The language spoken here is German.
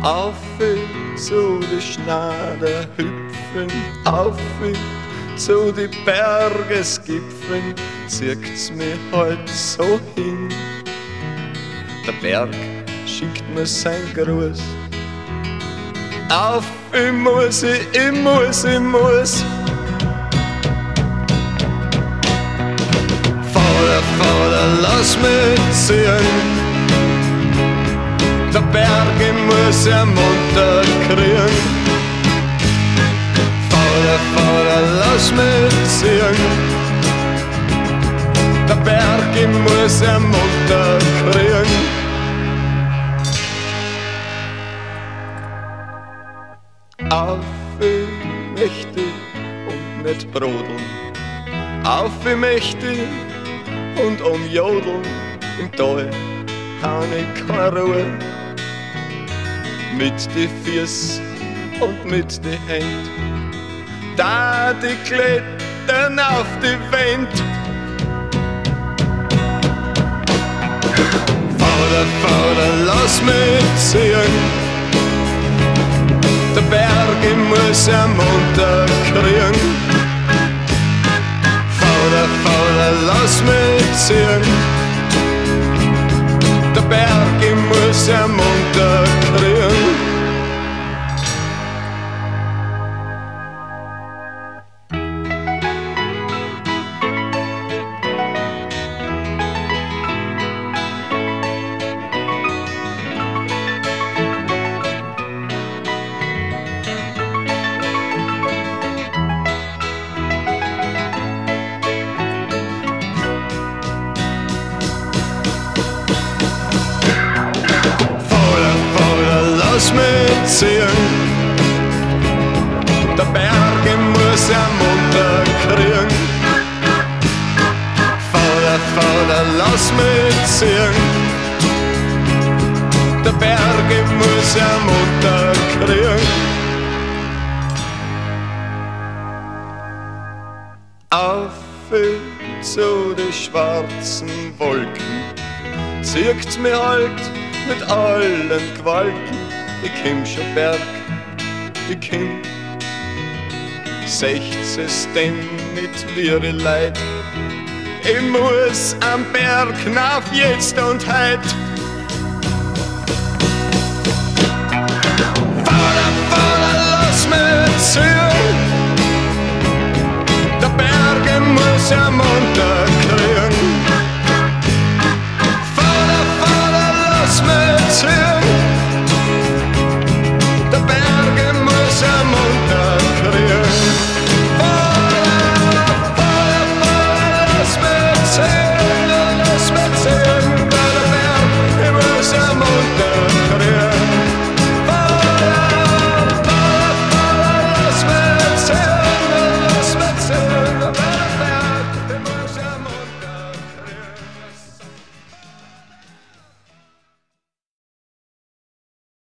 Auf zu die Schneider hüpfen, auf zu die Bergesgipfeln, zirkt's mir heut so hin. Der Berg schickt mir sein Gruß. Auf, ich muss. Vater, lass mich ziehen. Der Berg, ich muss munter kriegen. Vater, lass mich ziehen. Der Berg, ich muss munter kriegen. Auf, ich möchte und nicht brodeln. Auf, ich möchte und umjodeln. Im Tal hab ich keine Ruhe. Mit die Füß und mit die Händ, da die klettern auf die Wand. Vater, lass mich ziehen. Der Berg, ich muss munter kriegen. Vater, lass mich ziehen. Der Berg, ich muss munter kriegen. Lass mich ziehen. Der Berg, ich muss munter kriegen. Vater, lass mich ziehen. Der Berg, ich muss munter kriegen. Auf zu die schwarzen Wolken, zirkt's mir halt mit allen Gewalten. Ich komm schon Berg, ich komm. Seht's es denn nicht wie die Leid? Ich muss am Berg nach jetzt und heut. Vater, lass mich ziehen. Der Berg muss munter